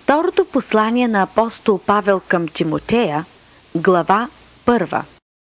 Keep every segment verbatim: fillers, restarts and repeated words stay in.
Второто послание на апостол Павел към Тимотея, глава първа.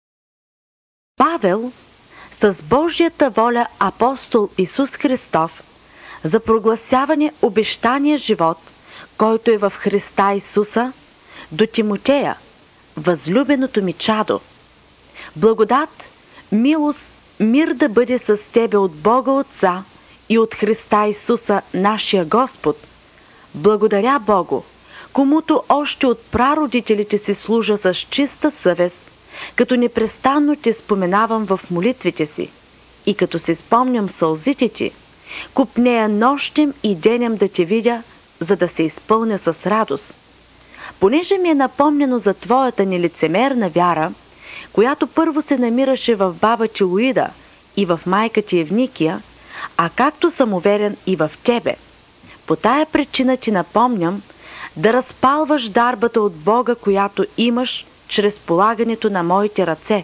Павел, с Божията воля апостол Исус Христов, за прогласяване обещания живот, който е в Христа Исуса, до Тимотея, възлюбеното ми чадо. Благодат, милост, мир да бъде с тебе от Бога Отца и от Христа Исуса, нашия Господ. Благодаря Богу, комуто още от прародителите си служа с чиста съвест, като непрестанно те споменавам в молитвите си и като се спомням сълзите ти, купнея нощем и денем да те видя, за да се изпълня с радост. Понеже ми е напомнено за твоята нелицемерна вяра, която първо се намираше в баба ти Луида и в майка ти Евникия, а както съм уверен и в тебе. По тая причина ти напомням да разпалваш дарбата от Бога, която имаш чрез полагането на моите ръце.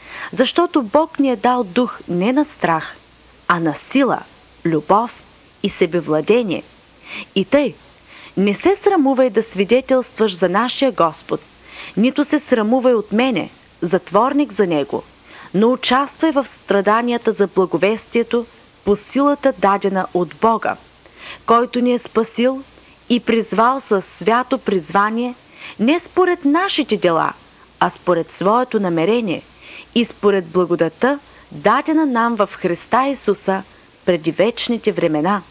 Защото Бог ни е дал дух не на страх, а на сила, любов и себевладение. И тъй, не се срамувай да свидетелстваш за нашия Господ, нито се срамувай от мене, затворник за Него, но участвай в страданията за благовестието по силата дадена от Бога, който ни е спасил и призвал със свято призвание не според нашите дела, а според своето намерение и според благодата, дадена нам в Христа Исуса преди вечните времена,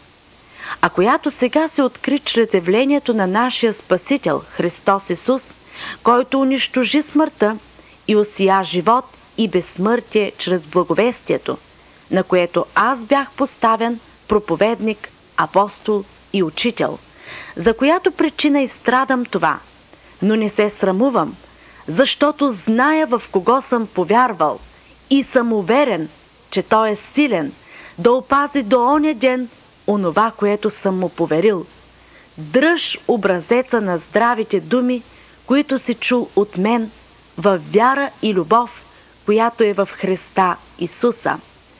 а която сега се откри чрез явлението на нашия Спасител Христос Исус, който унищожи смъртта и осия живот и безсмъртие чрез благовестието, на което аз бях поставен проповедник, апостол и учител, за която причина изстрадам това, но не се срамувам, защото зная в кого съм повярвал и съм уверен, че той е силен да опази до оня ден онова, което съм му поверил. Дръж образеца на здравите думи, които си чул от мен, във вяра и любов, която е в Христа Исуса.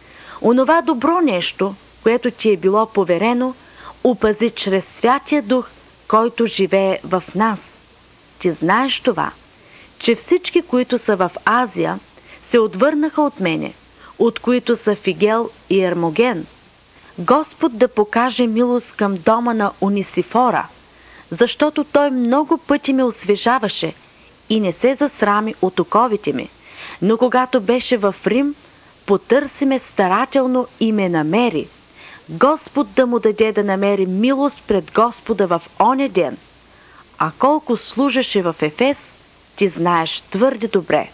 Онова добро нещо, което ти е било поверено, опази чрез Святия Дух, който живее в нас. Ти знаеш това, че всички, които са в Азия, се отвърнаха от мене, от които са Фигел и Ермоген. Господ да покаже милост към дома на Унисифора, защото той много пъти ме освежаваше и не се засрами от оковите ми, но когато беше в Рим, потърси ме старателно и ме намери. Господ да му даде да намери милост пред Господа в оня ден. А колко служеше в Ефес, ти знаеш твърде добре.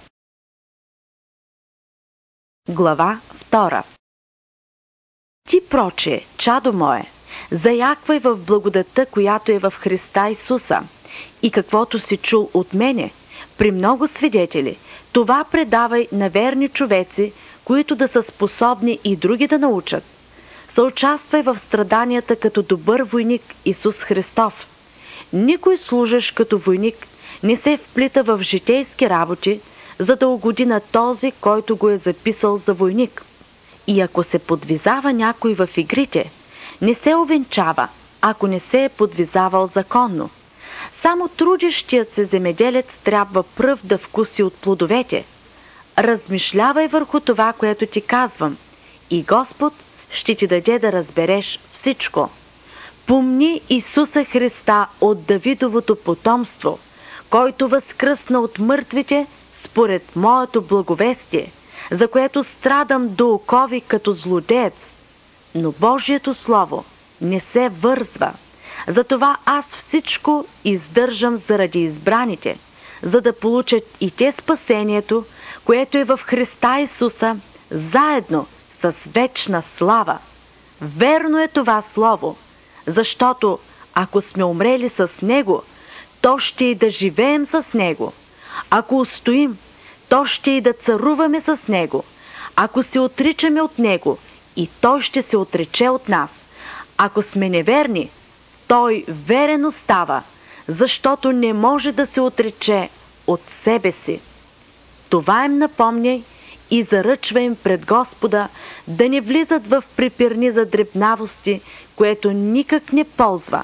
Глава втора. Ти проче, чадо мое, заяквай в благодата, която е в Христа Исуса, и каквото си чул от мене, при много свидетели, това предавай на верни човеци, които да са способни и други да научат. Съучаствай в страданията като добър войник Исус Христов. Никой служащ като войник не се вплита в житейски работи, за да угоди на този, който го е записал за войник. И ако се подвизава някой в игрите, не се овенчава, ако не се е подвизавал законно. Само трудещият се земеделец трябва пръв да вкуси от плодовете. Размишлявай върху това, което ти казвам, и Господ ще ти даде да разбереш всичко. Помни Исуса Христа от Давидовото потомство, който възкръсна от мъртвите според моето благовестие, за което страдам до окови като злодеец. Но Божието Слово не се вързва. Затова аз всичко издържам заради избраните, за да получат и те спасението, което е в Христа Исуса, заедно с вечна слава. Верно е това Слово, защото ако сме умрели с Него, то ще и да живеем с Него. Ако устоим, то ще и да царуваме с Него. Ако се отричаме от Него, и Той ще се отрече от нас. Ако сме неверни, Той верен остава, защото не може да се отрече от себе си. Това им напомняй и заръчва им пред Господа да не влизат в препирни за дребнавости, което никак не ползва,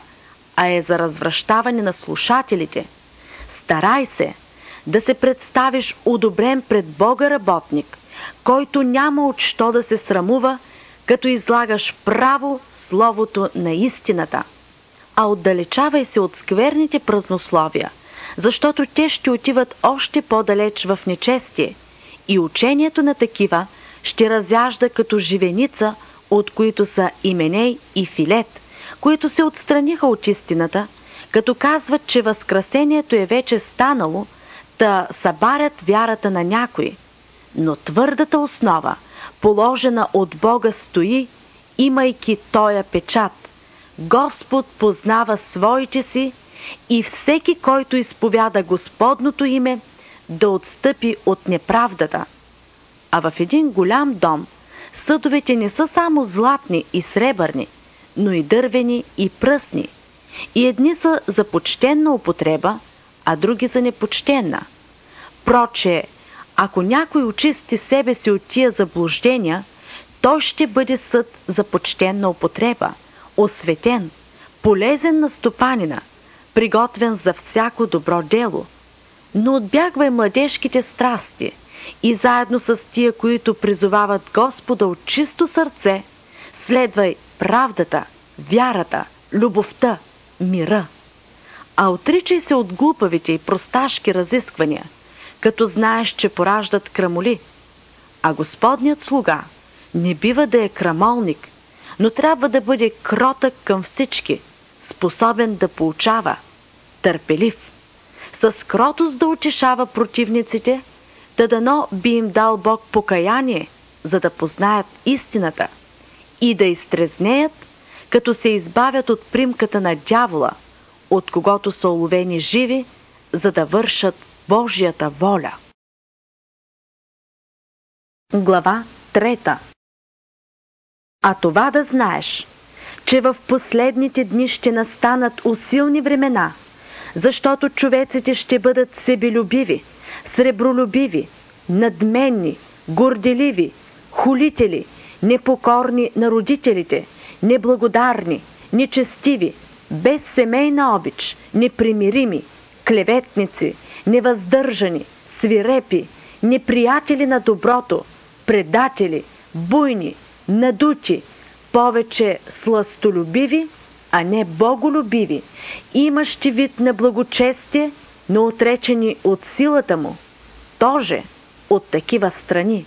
а е за развращаване на слушателите. Старай се да се представиш одобрен пред Бога работник, който няма от що да се срамува, като излагаш право словото на истината. А отдалечавай се от скверните празнословия, защото те ще отиват още по-далеч в нечестие и учението на такива ще разяжда като живеница, от които са Именей и Филет, които се отстраниха от истината, като казват, че възкресението е вече станало, да събарят вярата на някой. Но твърдата основа, положена от Бога, стои, имайки тоя печат. Господ познава своите си и всеки, който изповяда Господното име, да отстъпи от неправдата. А в един голям дом съдовете не са само златни и сребърни, но и дървени и пръсни. И едни са за почтенна употреба, а други за непочтенна. Проче, ако някой очисти себе си от тия заблуждения, той ще бъде съд за почтенна употреба, осветен, полезен на стопанина, приготвен за всяко добро дело. Но отбягвай младежките страсти и заедно с тия, които призовават Господа от чисто сърце, следвай правдата, вярата, любовта, мира. А отричай се от глупавите и просташки разисквания, като знаеш, че пораждат крамоли. А Господният слуга не бива да е крамолник, но трябва да бъде кротък към всички, способен да поучава, търпелив, с кротост да утешава противниците, да дано би им дал Бог покаяние, за да познаят истината и да изтрезнеят, като се избавят от примката на дявола, от когото са уловени живи, за да вършат Божията воля. Глава трета. А това да знаеш, че в последните дни ще настанат усилни времена, защото човеците ще бъдат себелюбиви, сребролюбиви, надменни, горделиви, хулители, непокорни на родителите, неблагодарни, нечестиви, без семейна обич, непримирими, клеветници, невъздържани, свирепи, неприятели на доброто, предатели, буйни, надути, повече сластолюбиви, а не боголюбиви, имащи вид на благочестие, но отречени от силата му, тоже от такива страни.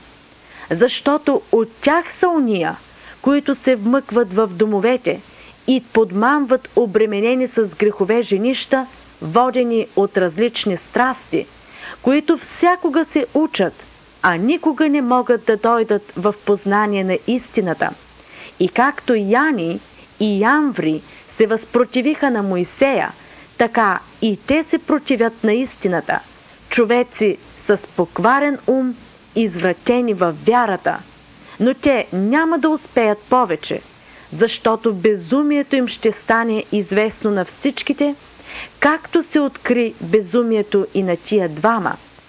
Защото от тях са уния, които се вмъкват в домовете и подмамват обременени с грехове женища, водени от различни страсти, които всякога се учат, а никога не могат да дойдат в познание на истината. И както Яни и Ямври се възпротивиха на Моисея, така и те се противят на истината, човеци с покварен ум, извратени във вярата. Но те няма да успеят повече, защото безумието им ще стане известно на всичките, както се откри безумието и на тия двама.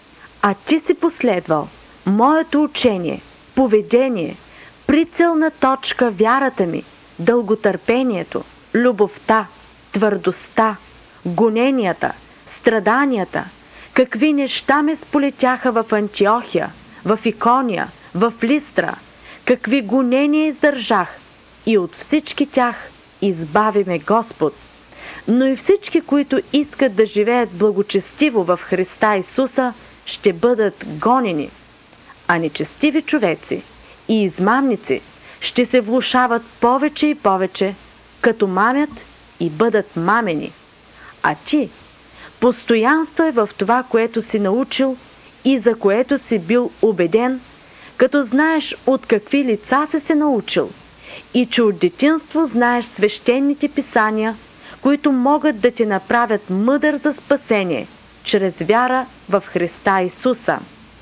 А ти си последвал моето учение, поведение, прицелна точка вярата ми, дълготърпението, любовта, твърдостта, гоненията, страданията, какви неща ме сполетяха в Антиохия, в Икония, в Листра, какви гонения издържах, и от всички тях избави ме Господ. Но и всички, които искат да живеят благочестиво в Христа Исуса, ще бъдат гонени. А нечестиви човеци и измамници ще се влушават повече и повече, като мамят и бъдат мамени. А ти постоянствай в това, което си научил и за което си бил убеден, като знаеш от какви лица си се научил и че от детинство знаеш свещените писания, които могат да те направят мъдър за спасение, чрез вяра в Христа Исуса.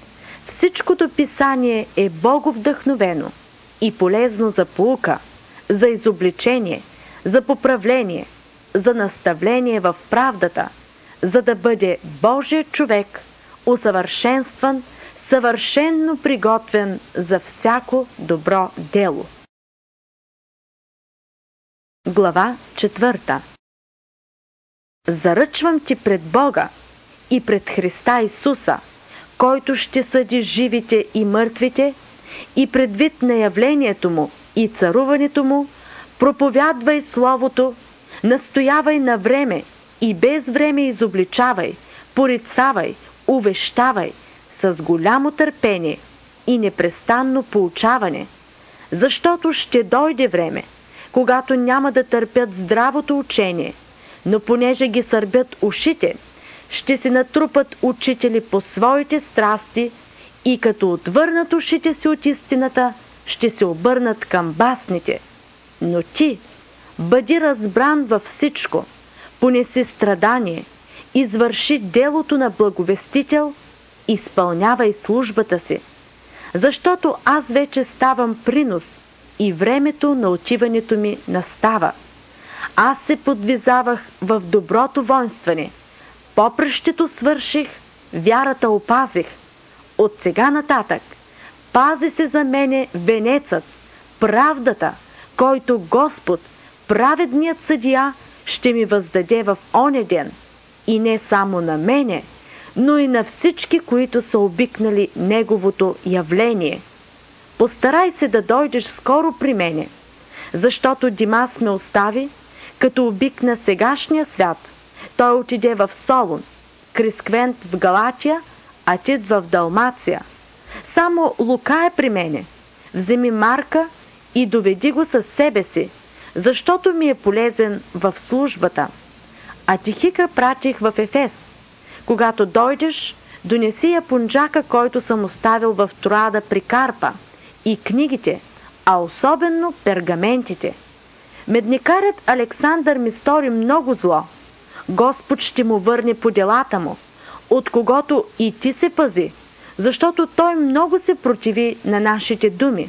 Всичкото писание е боговдъхновено и полезно за поука, за изобличение, за поправление, за наставление в правдата, за да бъде Божия човек, усъвършенстван, съвършенно приготвен за всяко добро дело. Глава четвърта. Заръчвам ти пред Бога и пред Христа Исуса, който ще съди живите и мъртвите, и предвид на явлението му и царуването му, проповядвай Словото, настоявай на време и без време изобличавай, порицавай, увещавай с голямо търпение и непрестанно поучаване, защото ще дойде време, когато няма да търпят здравото учение, но понеже ги сърбят ушите, ще се натрупат учители по своите страсти и като отвърнат ушите си от истината, ще се обърнат към басните. Но ти, бъди разбран във всичко, понеси страдание, извърши делото на благовестител, изпълнявай службата си, защото аз вече ставам принос и времето на отиването ми настава. Аз се подвизавах в доброто воинстване, попрището свърших, вярата опазих. От сега нататък пази се за мене венецът, правдата, който Господ, праведният съдия, ще ми въздаде в оня ден, и не само на мене, но и на всички, които са обикнали Неговото явление. Постарай се да дойдеш скоро при мене, защото Димас ме остави, като обикна сегашния свят. Той отиде в Солун, Крисквент в Галатия, а Тит в Далмация. Само Лука е при мене. Вземи Марка и доведи го със себе си, защото ми е полезен в службата. А Тихика пратих в Ефес. Когато дойдеш, донеси я пунджака, който съм оставил в Троада при Карпа, и книгите, а особено пергаментите. Медникарят Александър ми стори много зло. Господ ще му върне по делата му, от когото и ти се пази, защото той много се противи на нашите думи.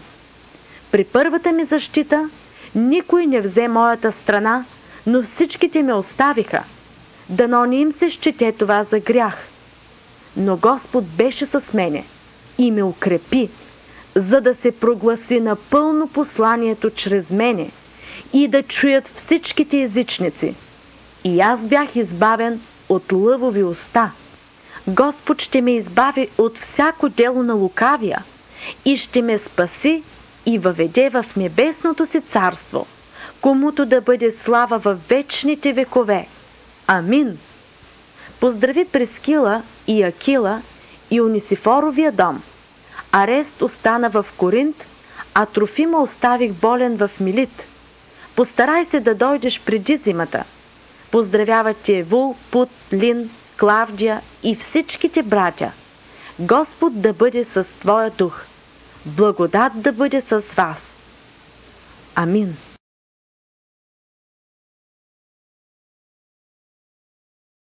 При първата ми защита никой не взе моята страна, но всичките ме оставиха. Дано не им се счете това за грях. Но Господ беше с мене и ме укрепи, за да се прогласи напълно посланието чрез мене и да чуят всичките езичници. И аз бях избавен от лъвови уста. Господ ще ме избави от всяко дело на лукавия и ще ме спаси и въведе в небесното си царство, комуто да бъде слава във вечните векове. Амин. Поздрави Прескила и Акила и Унисифоровия дом. Арест остана в Коринт, а Трофима оставих болен в Милит. Постарай се да дойдеш преди зимата. Поздравяват ти Евул, Пут, Лин, Клавдия и всичките братя. Господ да бъде с твоя дух. Благодат да бъде с вас. Амин.